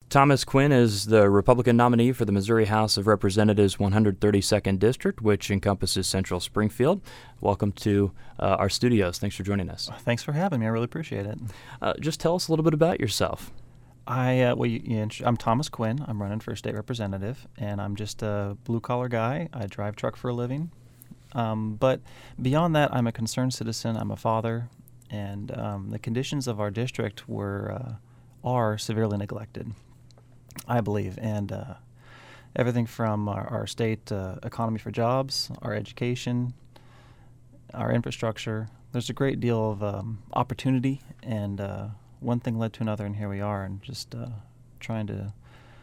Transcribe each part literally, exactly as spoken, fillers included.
Thomas Quinn is the Republican nominee for the Missouri House of Representatives one hundred thirty-second District, which encompasses Central Springfield. Welcome to uh, our studios. Thanks for joining us. Thanks for having me. I really appreciate it. Uh, just tell us a little bit about yourself. I uh, well, you, you, I'm Thomas Quinn. I'm running for state representative, and I'm just a blue-collar guy. I drive truck for a living. Um, but beyond that, I'm a concerned citizen. I'm a father, and um, the conditions of our district were uh, are severely neglected, I believe, and uh, everything from our, our state uh, economy for jobs, our education, our infrastructure. There's a great deal of um, opportunity, and uh, one thing led to another, and here we are, and just uh, trying to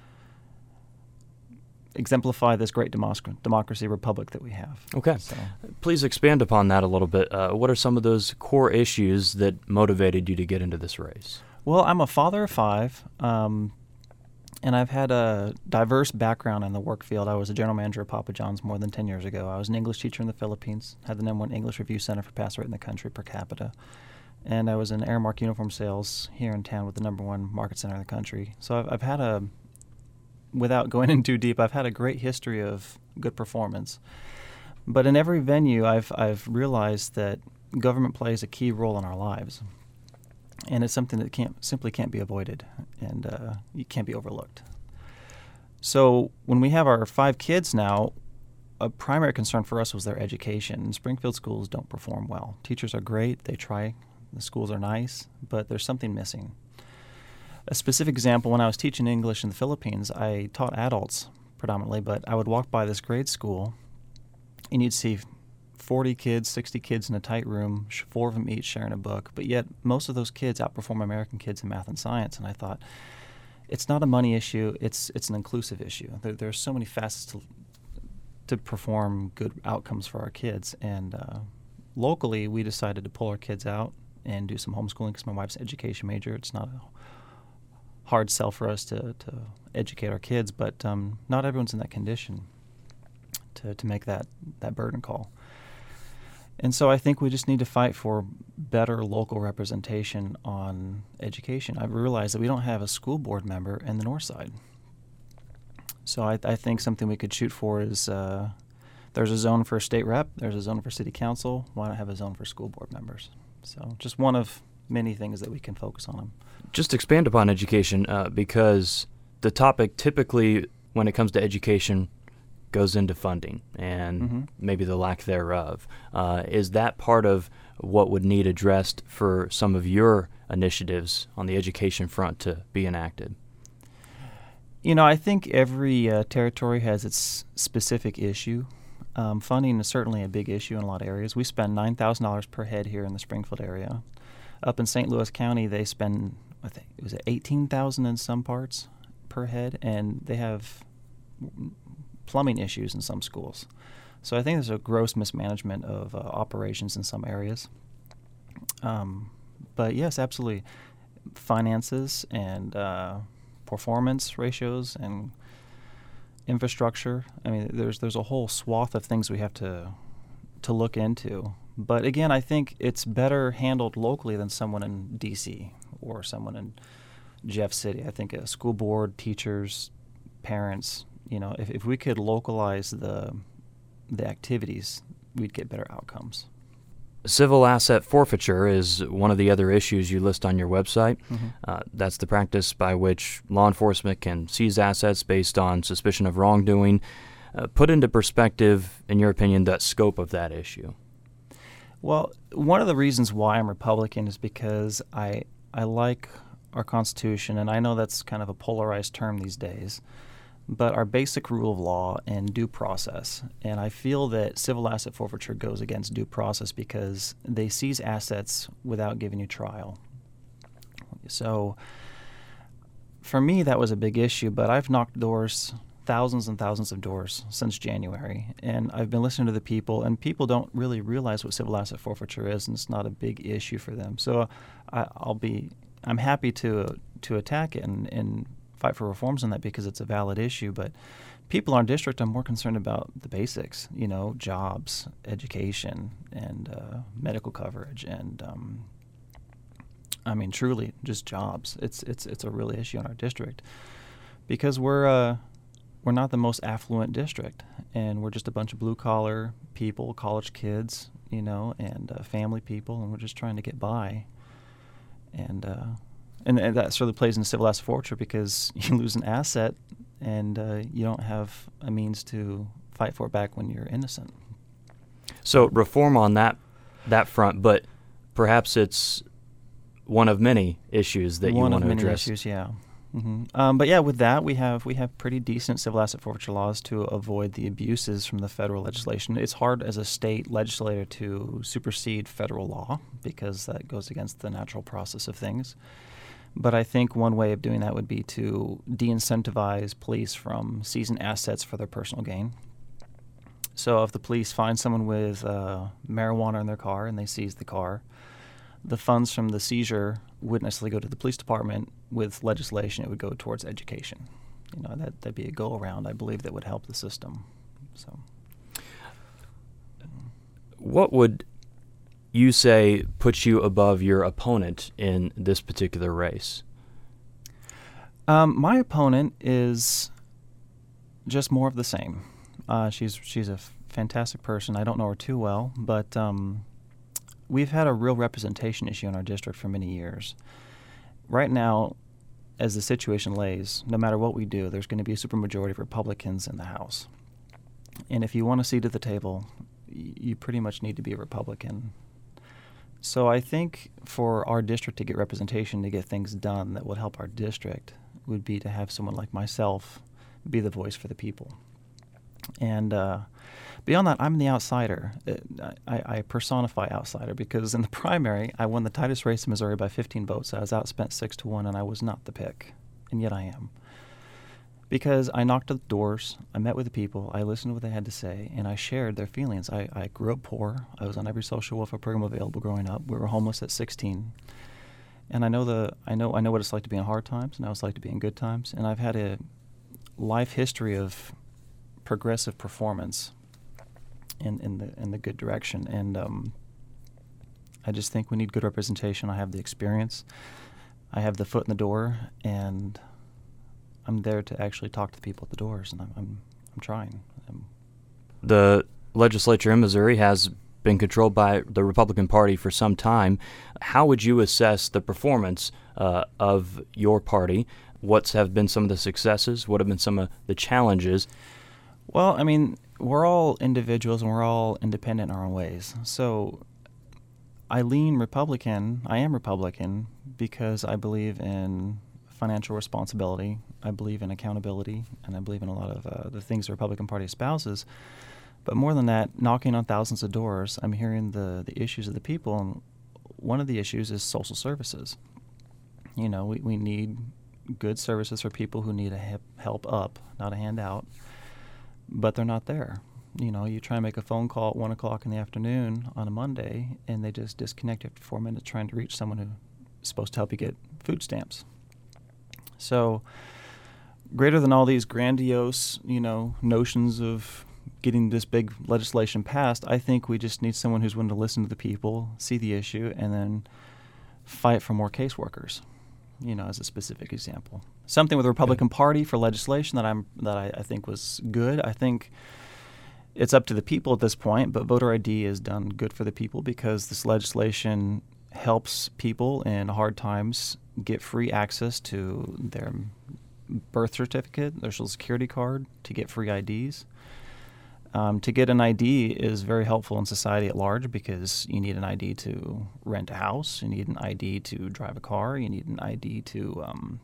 exemplify this great democ- democracy republic that we have. Okay. So. Please expand upon that a little bit. Uh, what are some of those core issues that motivated you to get into this race? Well, I'm a father of five, um, and I've had a diverse background in the work field. I was a general manager of Papa John's more than ten years ago. I was an English teacher in the Philippines, had the number one English Review Center for pass rate in the country per capita. And I was in Aramark uniform sales here in town with the number one market center in the country. So I've, I've had a, without going in too deep, I've had a great history of good performance. But in every venue, I've I've realized that government plays a key role in our lives, and it's something that can't simply can't be avoided, and uh, it can't be overlooked. So when we have our five kids now, a primary concern for us was their education. Springfield schools don't perform well. Teachers are great; they try. The schools are nice, but there's something missing. A specific example, when I was teaching English in the Philippines, I taught adults predominantly, but I would walk by this grade school, and you'd see forty kids, sixty kids in a tight room, four of them each sharing a book, but yet most of those kids outperform American kids in math and science, and I thought, it's not a money issue, it's it's an inclusive issue. There, there are so many facets to, to perform good outcomes for our kids, and uh, locally we decided to pull our kids out and do some homeschooling because my wife's an education major. It's not a hard sell for us to, to educate our kids, but um, not everyone's in that condition to, to make that, that burden call. And so I think we just need to fight for better local representation on education. I've realized that we don't have a school board member in the north side. So I, I think something we could shoot for is uh, there's a zone for state rep, there's a zone for city council. Why not have a zone for school board members? So just one of many things that we can focus on. Just expand upon education uh, because the topic typically when it comes to education goes into funding and mm-hmm. maybe the lack thereof. Uh, is that part of what would need addressed for some of your initiatives on the education front to be enacted? You know, I think every uh, territory has its specific issue. Um, funding is certainly a big issue in a lot of areas. We spend nine thousand dollars per head here in the Springfield area. Up in Saint Louis County, they spend, I think, it was eighteen thousand dollars in some parts per head, and they have plumbing issues in some schools. So I think there's a gross mismanagement of uh, operations in some areas. Um, but yes, absolutely, finances and uh, performance ratios and infrastructure. I mean, there's there's a whole swath of things we have to to look into. But again, I think it's better handled locally than someone in D C or someone in Jeff City. I think a school board, teachers, parents, you know, if, if we could localize the the activities, we'd get better outcomes. Civil asset forfeiture is one of the other issues you list on your website. Mm-hmm. Uh, that's the practice by which law enforcement can seize assets based on suspicion of wrongdoing. Uh, put into perspective, in your opinion, the scope of that issue. Well, one of the reasons why I'm Republican is because I I like our Constitution, and I know that's kind of a polarized term these days, but our basic rule of law and due process. And I feel that civil asset forfeiture goes against due process because they seize assets without giving you trial. So for me, that was a big issue, but I've knocked doors, thousands and thousands of doors since January, and I've been listening to the people, and people don't really realize what civil asset forfeiture is, and it's not a big issue for them. So I, I'll be, I'm happy to to attack it and, and fight for reforms on that because it's a valid issue, but people in our district are more concerned about the basics, you know, jobs, education, and uh, medical coverage, and um, I mean, truly, just jobs. It's it's it's a real issue in our district. Because we're uh, we're not the most affluent district, and we're just a bunch of blue collar people, college kids, you know, and uh, family people, and we're just trying to get by. And uh, and, and that sort of plays into civil asset forfeiture because you lose an asset, and uh, you don't have a means to fight for it back when you're innocent. So reform on that that front, but perhaps it's one of many issues that you One want of to many address. issues, yeah. hmm Um, but yeah, with that, we have we have pretty decent civil asset forfeiture laws to avoid the abuses from the federal legislation. It's hard as a state legislator to supersede federal law because that goes against the natural process of things. But I think one way of doing that would be to de-incentivize police from seizing assets for their personal gain. So if the police find someone with uh, marijuana in their car and they seize the car, the funds from the seizure wouldn't necessarily go to the police department. With legislation, it would go towards education. You know, that, that'd be a go-around, I believe, that would help the system. So, What would you say puts you above your opponent in this particular race? um, my opponent is just more of the same. Uh, she's she's a f- fantastic person. I don't know her too well, but um, we've had a real representation issue in our district for many years. Right now, as the situation lays, no matter what we do, there's going to be a supermajority of Republicans in the House. And if you want a seat at the table, y- you pretty much need to be a Republican. So I think for our district to get representation, to get things done that would help our district, would be to have someone like myself be the voice for the people. And uh, beyond that, I'm the outsider. I, I personify outsider because in the primary, I won the tightest race in Missouri by fifteen votes. I was outspent six to one, and I was not the pick, and yet I am. Because I knocked at the doors, I met with the people, I listened to what they had to say, and I shared their feelings. I, I grew up poor. I was on every social welfare program available growing up. We were homeless at sixteen. And I know the I know I know what it's like to be in hard times, and I know what it's like to be in good times. And I've had a life history of progressive performance in, in the in the good direction. And um, I just think we need good representation. I have the experience. I have the foot in the door, and I'm there to actually talk to the people at the doors, and I'm I'm, I'm trying. I'm The legislature in Missouri has been controlled by the Republican Party for some time. How would you assess the performance uh, of your party? What have been some of the successes? What have been some of the challenges? Well, I mean, we're all individuals and we're all independent in our own ways. So I lean Republican. I am Republican because I believe in financial responsibility. I believe in accountability, and I believe in a lot of uh, the things the Republican Party espouses. But more than that, knocking on thousands of doors, I'm hearing the, the issues of the people, and one of the issues is social services. You know, we, we need good services for people who need a hip, help up, not a handout, but they're not there. You know, you try and make a phone call at one o'clock in the afternoon on a Monday, and they just disconnect after four minutes trying to reach someone who's supposed to help you get food stamps. So, greater than all these grandiose, you know, notions of getting this big legislation passed, I think we just need someone who's willing to listen to the people, see the issue, and then fight for more caseworkers, you know, as a specific example. Something with the Republican Party for legislation that I'm that I, I think was good. I think it's up to the people at this point, but voter I D has done good for the people because this legislation helps people in hard times get free access to their birth certificate, their social security card, to get free I Ds. Um, to get an I D is very helpful in society at large because you need an I D to rent a house, you need an I D to drive a car, you need an I D to um,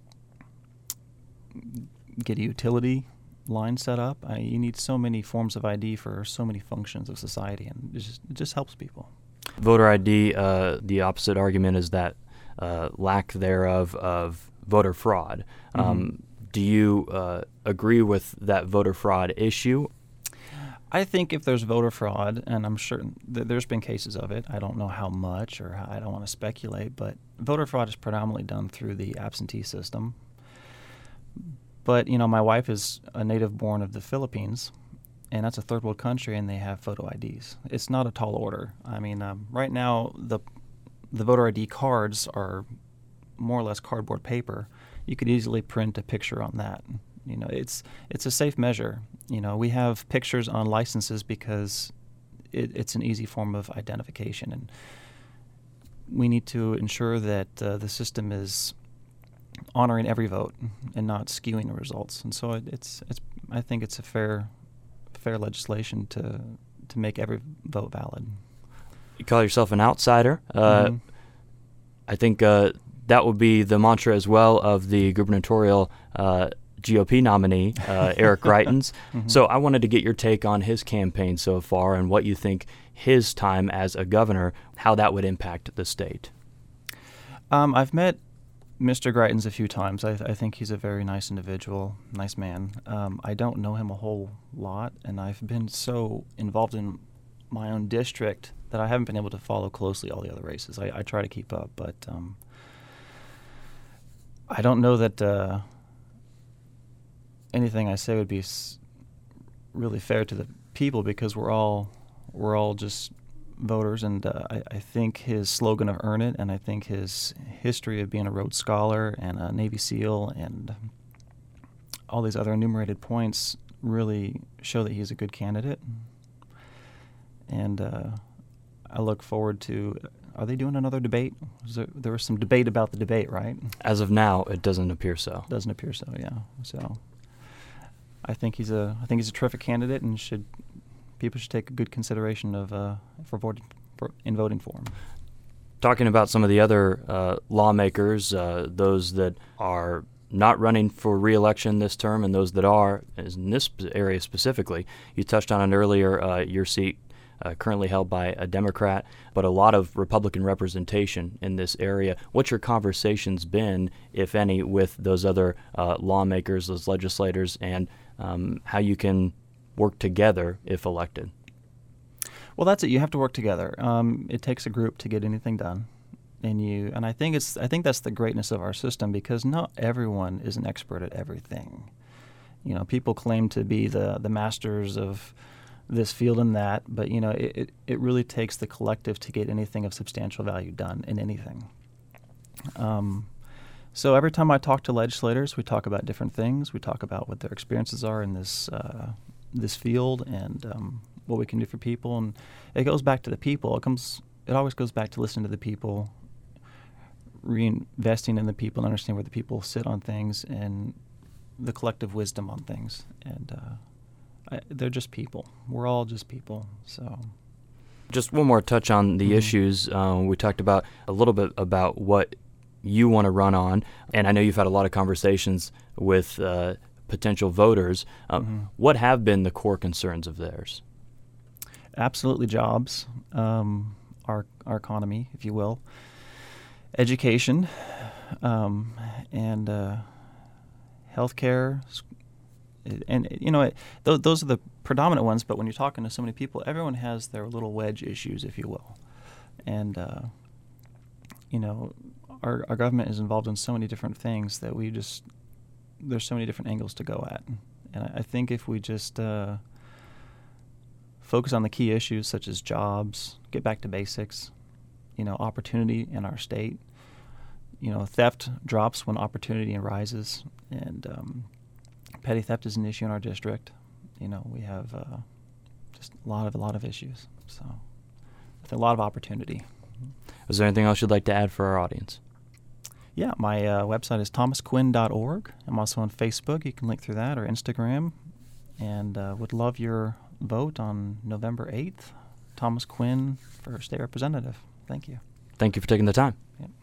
get a utility line set up. Uh, you need so many forms of I D for so many functions of society, and it just, it just helps people. Voter I D, uh, the opposite argument is that uh, lack thereof of voter fraud. Mm-hmm. Um, do you uh, agree with that voter fraud issue? I think if there's voter fraud, and I'm sure th- there's been cases of it, I don't know how much or how, I don't want to speculate, but voter fraud is predominantly done through the absentee system. But, you know, my wife is a native born of the Philippines, and that's a third world country, and they have photo I Ds. It's not a tall order. I mean, um, right now, the the voter I D cards are more or less cardboard paper. you could easily print a picture on that. You know, it's it's a safe measure. You know, we have pictures on licenses because it, it's an easy form of identification, and we need to ensure that uh, the system is honoring every vote and not skewing the results. And so it, it's it's I think it's a fair fair legislation to to make every vote valid. You call yourself an outsider. Uh, mm-hmm. I think uh, that would be the mantra as well of the gubernatorial uh, G O P nominee, uh, Eric Greitens. Mm-hmm. So I wanted to get your take on his campaign so far and what you think his time as a governor, how that would impact the state. Um, I've met Mister Greitens a few times. I, th- I think he's a very nice individual, nice man. Um, I don't know him a whole lot, and I've been so involved in my own district that I haven't been able to follow closely all the other races. I, I try to keep up, but um, I don't know that uh, anything I say would be s- really fair to the people, because we're all we're all just voters, and uh, I, I think his slogan of "Earn It," and I think his history of being a Rhodes Scholar and a Navy SEAL and all these other enumerated points really show that he's a good candidate. And uh, I look forward to. Are they doing another debate? Was there, there was some debate about the debate, right? As of now, it doesn't appear so. Doesn't appear so. Yeah. So I think he's a. I think he's a terrific candidate, and should. People should take a good consideration of uh, for voting for, in voting for him. Talking about some of the other uh, lawmakers, uh, those that are not running for re-election this term and those that are, in this area specifically, you touched on it earlier, uh, your seat uh, currently held by a Democrat, but a lot of Republican representation in this area. What's your conversations been, if any, with those other uh, lawmakers, those legislators, and um, how you can work together if elected? Well, that's it. You have to work together. Um, it takes a group to get anything done, and you. And I think it's. I think that's the greatness of our system, because not everyone is an expert at everything. You know, people claim to be the the masters of this field and that, but you know, it it, it really takes the collective to get anything of substantial value done in anything. Um, so every time I talk to legislators, we talk about different things. We talk about what their experiences are in this. Uh, this field and um, what we can do for people, and it goes back to the people. It comes. It always goes back to listening to the people, reinvesting in the people, and understanding where the people sit on things, and the collective wisdom on things. And uh, I, they're just people. We're all just people. So, just one more touch on the mm-hmm. issues. Um, we talked about a little bit about what you want to run on, and I know you've had a lot of conversations with Uh, potential voters. Um, mm-hmm. What have been the core concerns of theirs? Absolutely jobs, um, our our economy, if you will, education, um, and uh, healthcare. And, you know, it, th- those are the predominant ones, but when you're talking to so many people, everyone has their little wedge issues, if you will. And, uh, you know, our, our government is involved in so many different things that we just... there's so many different angles to go at. And I think if we just uh, focus on the key issues such as jobs, get back to basics, you know, opportunity in our state, you know, theft drops when opportunity arises, and um, petty theft is an issue in our district. You know, we have uh, just a lot of a lot of issues. So, with a lot of opportunity. Is there anything else you'd like to add for our audience? Yeah, my uh, website is thomas quinn dot org. I'm also on Facebook. You can link through that, or Instagram. And uh, would love your vote on November eighth. Thomas Quinn for State Representative. Thank you. Thank you for taking the time. Yeah.